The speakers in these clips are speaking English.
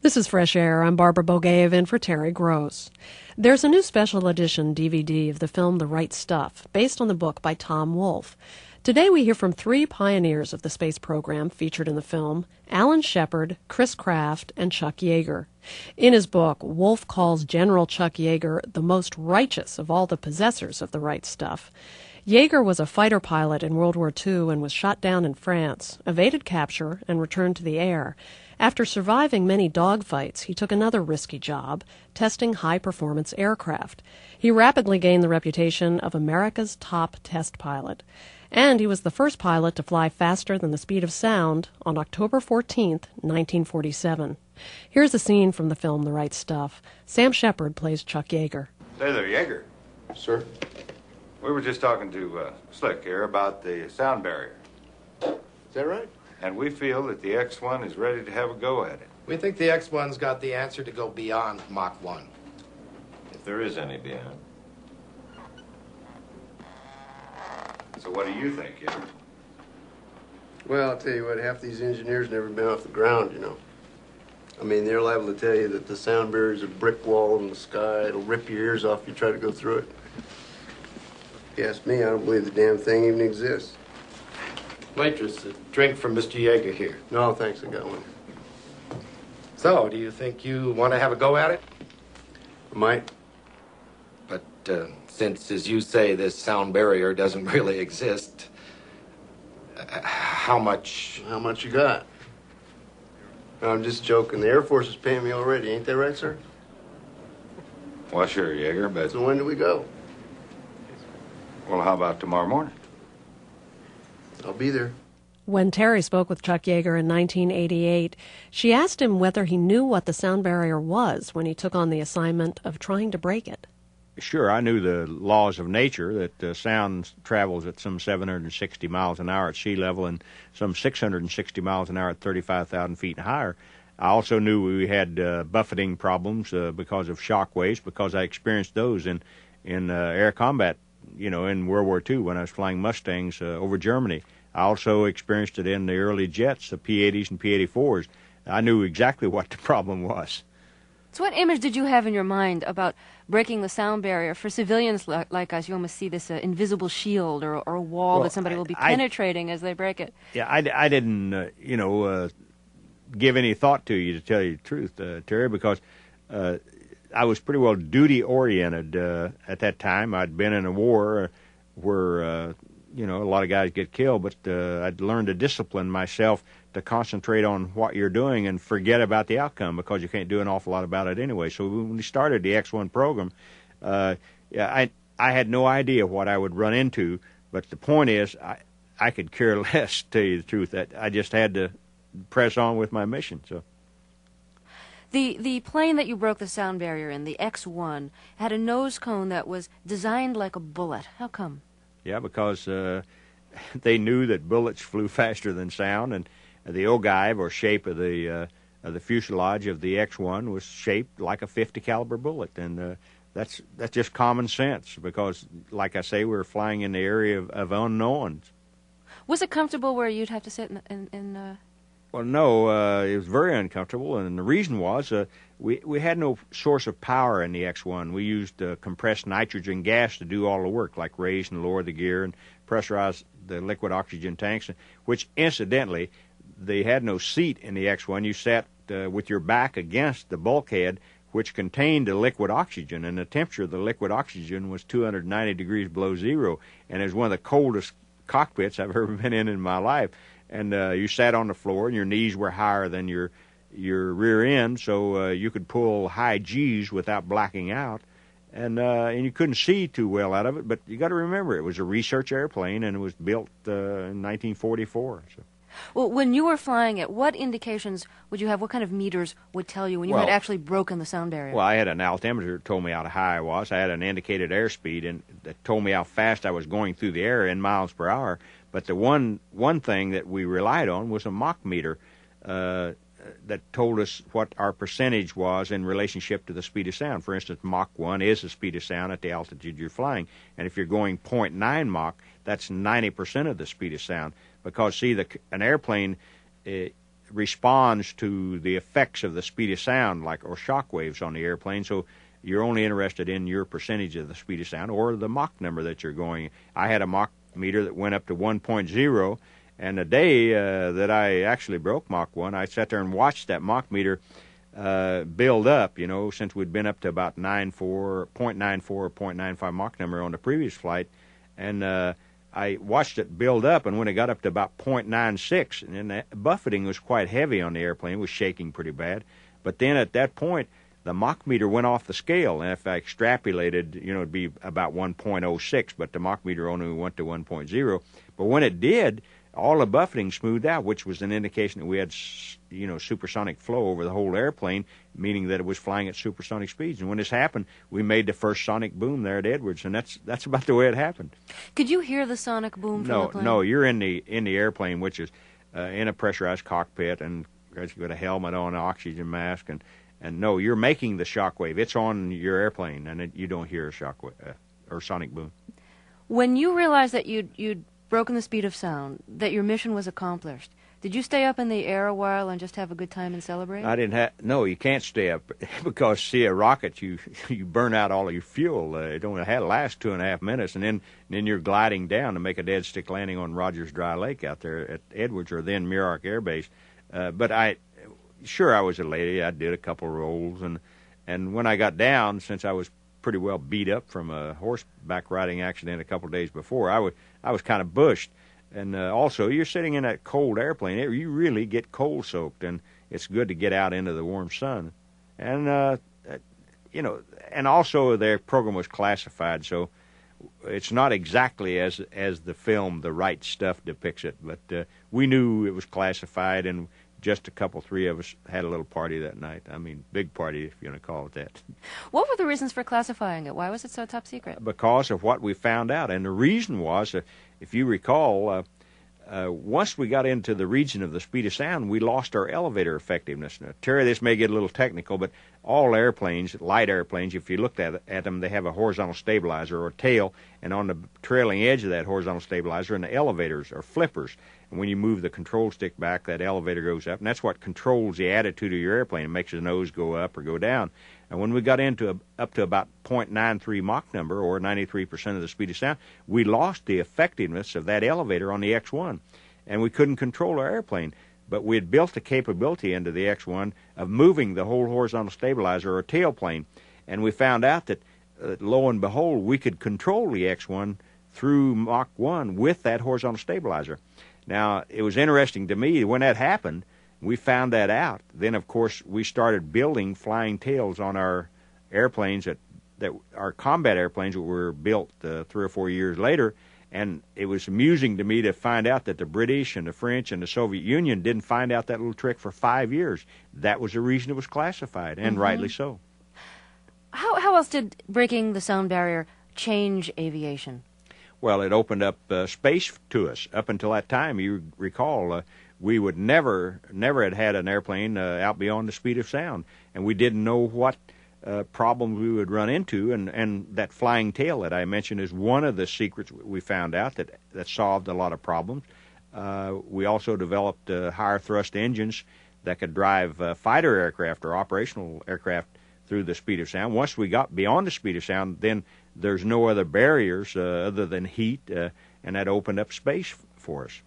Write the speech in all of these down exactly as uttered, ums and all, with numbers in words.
This is Fresh Air. I'm Barbara Bogaev in for Terry Gross. There's a new special edition D V D of the film The Right Stuff, based on the book by Tom Wolfe. Today we hear from three pioneers of the space program featured in the film, Alan Shepard, Chris Kraft, and Chuck Yeager. In his book, Wolfe calls General Chuck Yeager the most righteous of all the possessors of the right stuff. Yeager was a fighter pilot in World War Two and was shot down in France, evaded capture, and returned to the air. After surviving many dogfights, he took another risky job, testing high-performance aircraft. He rapidly gained the reputation of America's top test pilot. And he was the first pilot to fly faster than the speed of sound on October fourteenth, nineteen forty-seven. Here's a scene from the film The Right Stuff. Sam Shepard plays Chuck Yeager. Say there, Yeager. Sir? We were just talking to uh, Slick here about the sound barrier. Is that right? And we feel that the X one is ready to have a go at it. We think the X one's got the answer to go beyond Mach one. If there is any beyond. So what do you think, Yeager? Well, I'll tell you what, half these engineers never been off the ground, you know. I mean, they're liable to tell you that the sound barrier's a brick wall in the sky. It'll rip your ears off if you try to go through it. If you ask me, I don't believe the damn thing even exists. Waitress, a drink from Mister Yeager here. No, thanks, I got one. So, do you think you want to have a go at it? I might. But uh, since, as you say, this sound barrier doesn't really exist, uh, how much... How much you got? No, I'm just joking. The Air Force is paying me already. Ain't that right, sir? Well, sure, Yeager, but... So when do we go? Well, how about tomorrow morning? I'll be there. When Terry spoke with Chuck Yeager in nineteen eighty-eight, she asked him whether he knew what the sound barrier was when he took on the assignment of trying to break it. Sure, I knew the laws of nature, that uh, sound travels at some seven hundred sixty miles an hour at sea level and some six hundred sixty miles an hour at thirty-five thousand feet and higher. I also knew we had uh, buffeting problems uh, because of shock waves, because I experienced those in, in uh, air combat, you know, in World War Two when I was flying Mustangs uh, over Germany. I also experienced it in the early jets, the P eighties and P eighty-fours. I knew exactly what the problem was. So what image did you have in your mind about breaking the sound barrier? For civilians li- like us, you almost see this uh, invisible shield or, or a wall well, that somebody I, will be I, penetrating as they break it. Yeah, I, I didn't, uh, you know, uh, give any thought to you, to tell you the truth, uh, Terry, because uh, I was pretty well duty-oriented uh, at that time. I'd been in a war where, uh, you know, a lot of guys get killed, but uh, I'd learned to discipline myself to concentrate on what you're doing and forget about the outcome, because you can't do an awful lot about it anyway. So when we started the X one program, uh, yeah, I I had no idea what I would run into, but the point is I, I could care less, to tell you the truth. That I just had to press on with my mission. So. The the plane that you broke the sound barrier in, the X one, had a nose cone that was designed like a bullet. How come? Yeah, because uh, they knew that bullets flew faster than sound, and the ogive, or shape of the uh, of the fuselage of the X one, was shaped like a fifty caliber bullet, and uh, that's that's just common sense. Because, like I say, we were flying in the area of, of unknowns. Was it comfortable where you'd have to sit in? in, in uh... Well, no, uh, it was very uncomfortable, and the reason was uh, we we had no source of power in the X one. We used uh, compressed nitrogen gas to do all the work, like raise and lower the gear and pressurize the liquid oxygen tanks, which, incidentally, they had no seat in the X one. You sat uh, with your back against the bulkhead, which contained the liquid oxygen, and the temperature of the liquid oxygen was two hundred ninety degrees below zero, and it was one of the coldest cockpits I've ever been in in my life. And uh, you sat on the floor, and your knees were higher than your your rear end, so uh, you could pull high G's without blacking out, and uh, and you couldn't see too well out of it. But you got to remember, it was a research airplane, and it was built uh, in nineteen forty-four. So. Well, when you were flying it, what indications would you have? What kind of meters would tell you when you well, had actually broken the sound barrier? Well, I had an altimeter that told me how high I was. I had an indicated airspeed and that told me how fast I was going through the air in miles per hour. But the one one thing that we relied on was a Mach meter uh, that told us what our percentage was in relationship to the speed of sound. For instance, Mach one is the speed of sound at the altitude you're flying. And if you're going zero point nine Mach, that's ninety percent of the speed of sound. Because, see, the, an airplane uh, responds to the effects of the speed of sound, like or shock waves on the airplane. So you're only interested in your percentage of the speed of sound or the Mach number that you're going. I had a Mach meter that went up to one point oh, and the day uh, that I actually broke Mach one, I sat there and watched that Mach meter uh, build up, you know, since we'd been up to about nine four, point nine four or point nine five Mach number on the previous flight, and uh, I watched it build up, and when it got up to about point nine six, and then the buffeting was quite heavy on the airplane, it was shaking pretty bad, but then at that point, the Mach meter went off the scale, and if I extrapolated, you know, it'd be about one point oh six, but the Mach meter only went to one point oh. But when it did, all the buffeting smoothed out, which was an indication that we had, you know, supersonic flow over the whole airplane, meaning that it was flying at supersonic speeds. And when this happened, we made the first sonic boom there at Edwards, and that's that's about the way it happened. Could you hear the sonic boom from no, the plane? No, you're in the in the airplane, which is uh, in a pressurized cockpit, and you've got a helmet on, an oxygen mask, and And no, you're making the shock wave. It's on your airplane, and it, you don't hear a shock wave uh, or sonic boom. When you realized that you'd, you'd broken the speed of sound, that your mission was accomplished, did you stay up in the air a while and just have a good time and celebrate? I didn't have. No, you can't stay up because see a rocket, you you burn out all of your fuel. Uh, it only had last two and a half minutes, and then and then you're gliding down to make a dead stick landing on Rogers Dry Lake out there at Edwards, or then Muroc Air Base. Uh, but I. Sure, I was a lady. I did a couple rolls, and and when I got down, since I was pretty well beat up from a horseback riding accident a couple of days before, I was I was kind of bushed. And uh, also, you're sitting in that cold airplane. It, you really get cold soaked, and it's good to get out into the warm sun. And uh, you know, and also their program was classified, so it's not exactly as as the film The Right Stuff depicts it, but uh, we knew it was classified, and just a couple, three of us had a little party that night. I mean, big party, if you want to call it that. What were the reasons for classifying it? Why was it so top secret? Because of what we found out. And the reason was, uh, if you recall, uh, uh, once we got into the region of the speed of sound, we lost our elevator effectiveness. Now, Terry, this may get a little technical, but all airplanes, light airplanes, if you looked at, at them, they have a horizontal stabilizer or tail, and on the trailing edge of that horizontal stabilizer, and the elevators are flippers. And when you move the control stick back, that elevator goes up, and that's what controls the attitude of your airplane. It makes the nose go up or go down. And when we got into a, up to about point nine three Mach number, or ninety-three percent of the speed of sound, we lost the effectiveness of that elevator on the X one, and we couldn't control our airplane. But we had built the capability into the X one of moving the whole horizontal stabilizer or tailplane, and we found out that, uh, lo and behold, we could control the X one through Mach one with that horizontal stabilizer. Now, it was interesting to me when that happened, we found that out. Then, of course, we started building flying tails on our airplanes, that, that our combat airplanes that were built uh, three or four years later, and it was amusing to me to find out that the British and the French and the Soviet Union didn't find out that little trick for five years. That was the reason it was classified, and mm-hmm. rightly so. How, how else did breaking the sound barrier change aviation? Well, it opened up uh, space to us. Up until that time, you recall, uh, we would never, never had had an airplane uh, out beyond the speed of sound, and we didn't know what uh, problems we would run into. And, and that flying tail that I mentioned is one of the secrets we found out that that solved a lot of problems. Uh, we also developed uh, higher thrust engines that could drive uh, fighter aircraft or operational aircraft through the speed of sound. Once we got beyond the speed of sound, then there's no other barriers uh, other than heat, uh, and that opened up space f- for us.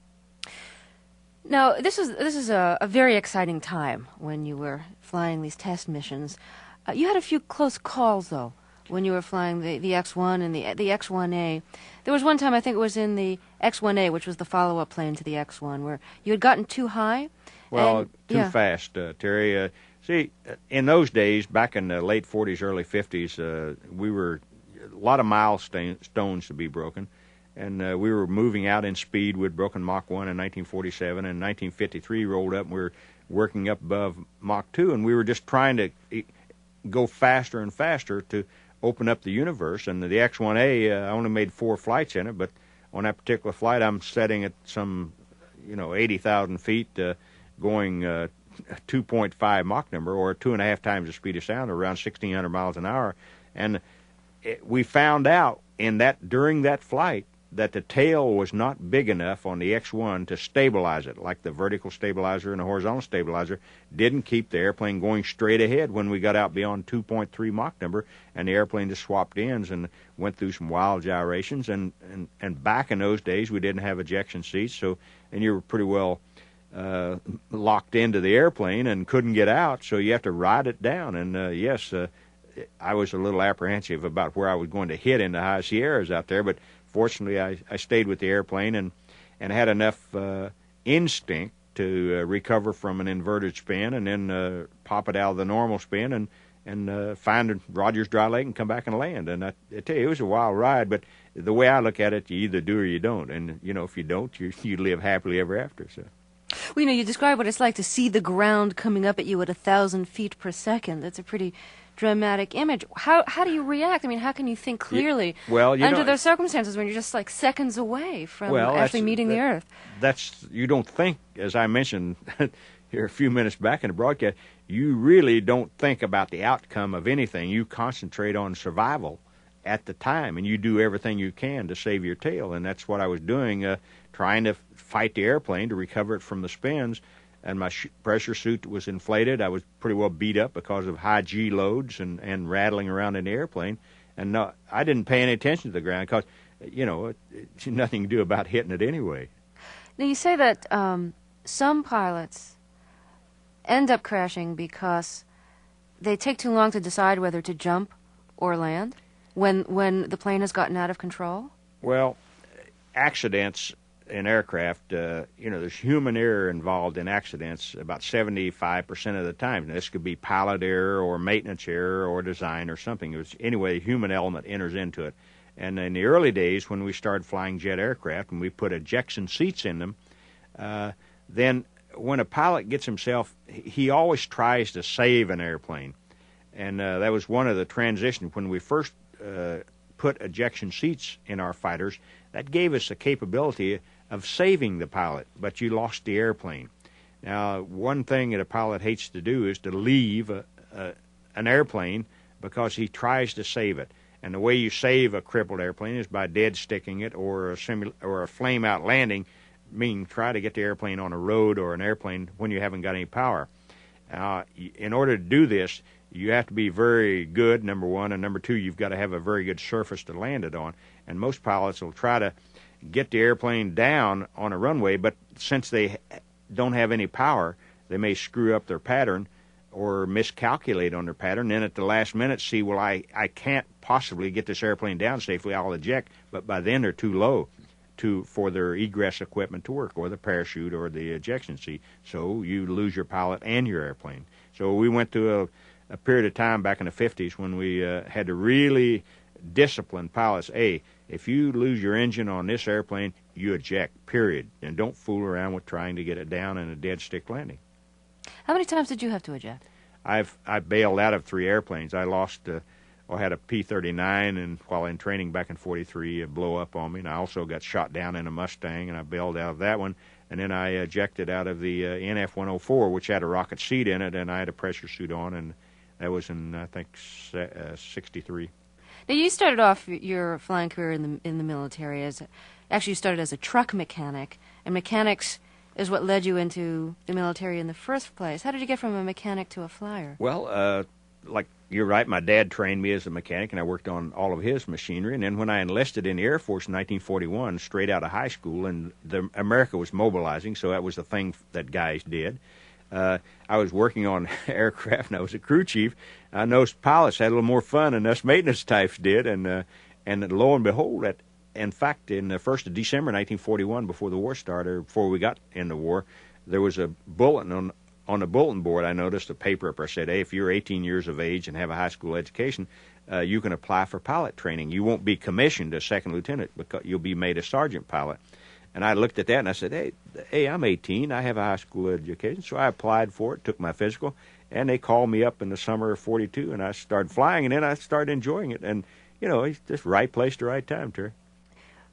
Now, this is this is a, a very exciting time when you were flying these test missions. Uh, you had a few close calls, though, when you were flying the, the X one and the the X one A. There was one time, I think it was in the X one A, which was the follow-up plane to the X one, where you had gotten too high. Well, and, too yeah. fast, uh, Terry. Uh, see, in those days, back in the late forties, early fifties, uh, we were a lot of milestones to be broken, and uh, we were moving out in speed. We'd broken Mach one in nineteen forty-seven, and nineteen fifty-three rolled up, and we were working up above Mach two, and we were just trying to go faster and faster to open up the universe. And the X one A, uh, I only made four flights in it, but on that particular flight, I'm setting at some, you know, eighty thousand feet, uh, going uh, two point five Mach number, or two and a half times the speed of sound, or around sixteen hundred miles an hour. And it, we found out in that during that flight that the tail was not big enough on the X one to stabilize it, like the vertical stabilizer and the horizontal stabilizer didn't keep the airplane going straight ahead when we got out beyond two point three Mach number, and the airplane just swapped ends and went through some wild gyrations. And, and, and back in those days, we didn't have ejection seats, so and you were pretty well uh, locked into the airplane and couldn't get out, so you have to ride it down. And uh, yes, uh, I was a little apprehensive about where I was going to hit in the high Sierras out there, but fortunately, I, I stayed with the airplane and, and had enough uh, instinct to uh, recover from an inverted spin and then uh, pop it out of the normal spin and, and uh, find Rogers Dry Lake and come back and land. And I, I tell you, it was a wild ride, but the way I look at it, you either do or you don't. And, you know, if you don't, you, you live happily ever after. So. Well, you know, you describe what it's like to see the ground coming up at you at a thousand feet per second. That's a pretty dramatic image. How how do you react? I mean, how can you think clearly well, you under know, those circumstances when you're just like seconds away from well, actually meeting that, the Earth? That's you don't think, as I mentioned here a few minutes back in the broadcast, you really don't think about the outcome of anything. You concentrate on survival at the time, and you do everything you can to save your tail. And that's what I was doing, uh, trying to fight the airplane to recover it from the spins. And my sh- pressure suit was inflated. I was pretty well beat up because of high G loads and, and rattling around in the airplane. And no, I didn't pay any attention to the ground because, you know, it, it's nothing to do about hitting it anyway. Now, you say that um, some pilots end up crashing because they take too long to decide whether to jump or land when when the plane has gotten out of control? Well, accidents in aircraft, uh, you know, there's human error involved in accidents about seventy-five percent of the time. Now, this could be pilot error or maintenance error or design or something. It was, anyway, the human element enters into it. And in the early days when we started flying jet aircraft and we put ejection seats in them, uh, then when a pilot gets himself, he always tries to save an airplane. And uh, that was one of the transitions. When we first uh, put ejection seats in our fighters, that gave us the capability of saving the pilot, but you lost the airplane. Now, one thing that a pilot hates to do is to leave a, a, an airplane because he tries to save it. And the way you save a crippled airplane is by dead sticking it or a, simul- or a flame-out landing, meaning try to get the airplane on a road or an airplane when you haven't got any power. Uh, in order to do this, you have to be very good, number one, and number two, you've got to have a very good surface to land it on. And most pilots will try to get the airplane down on a runway, but since they don't have any power, they may screw up their pattern or miscalculate on their pattern. Then at the last minute see, well, I, I can't possibly get this airplane down safely, I'll eject, but by then they're too low to for their egress equipment to work, or the parachute or the ejection seat. So you lose your pilot and your airplane. So we went through a, a period of time back in the fifties when we uh, had to really discipline pilots. Hey, if you lose your engine on this airplane, you eject, period. And don't fool around with trying to get it down in a dead stick landing. How many times did you have to eject? I've I bailed out of three airplanes. I lost, uh, I had a P thirty-nine, and while in training back in forty-three, it blew up on me. And I also got shot down in a Mustang, and I bailed out of that one. And then I ejected out of the uh, N F one oh four, which had a rocket seat in it, and I had a pressure suit on, and that was in, I think, uh, sixty-three. Now, you started off your flying career in the in the military as, actually you started as a truck mechanic, and mechanics is what led you into the military in the first place. How did you get from a mechanic to a flyer? Well, uh, like you're right, my dad trained me as a mechanic, and I worked on all of his machinery. And then when I enlisted in the Air Force in nineteen forty-one, straight out of high school, and the, America was mobilizing, so that was the thing that guys did. Uh, I was working on aircraft, and I was a crew chief. I noticed pilots had a little more fun than us maintenance types did, and uh, and lo and behold, at, in fact, in the first of December nineteen forty-one, before the war started, or before we got in the war, there was a bulletin on on the bulletin board. I noticed a paper up there said, "Hey, if you're eighteen years of age and have a high school education, uh, you can apply for pilot training. You won't be commissioned as second lieutenant, because you'll be made a sergeant pilot." And I looked at that and I said, hey, hey, I'm eighteen. I have a high school education. So I applied for it, took my physical, and they called me up in the summer of forty-two, and I started flying, and then I started enjoying it. And, you know, it's just right place to right time, Terry.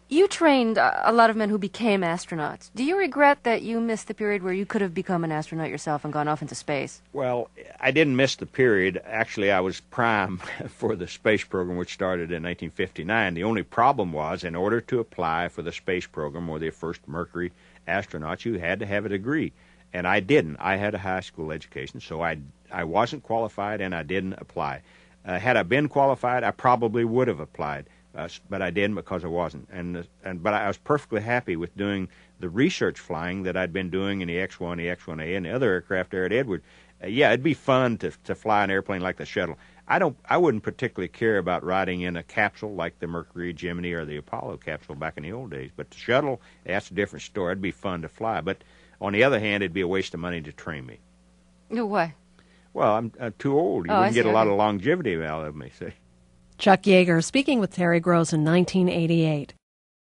You trained uh, a lot of men who became astronauts. Do you regret that you missed the period where you could have become an astronaut yourself and gone off into space? Well, I didn't miss the period. Actually, I was prime for the space program, which started in nineteen fifty-nine. The only problem was, in order to apply for the space program or the first Mercury astronauts, you had to have a degree. And I didn't. I had a high school education, so I, I wasn't qualified and I didn't apply. Uh, had I been qualified, I probably would have applied. Uh, but I didn't because I wasn't, and and but I was perfectly happy with doing the research flying that I'd been doing in the X one, the X one A, and the other aircraft there at Edward. Uh, yeah, it'd be fun to to fly an airplane like the shuttle. I don't, I wouldn't particularly care about riding in a capsule like the Mercury, Gemini, or the Apollo capsule back in the old days. But the shuttle, that's a different story. It'd be fun to fly. But on the other hand, it'd be a waste of money to train me. No, why? Well, I'm uh, too old. You Oh, I wouldn't get see, a lot okay. of longevity out of me. See. Chuck Yeager speaking with Terry Gross in nineteen eighty-eight.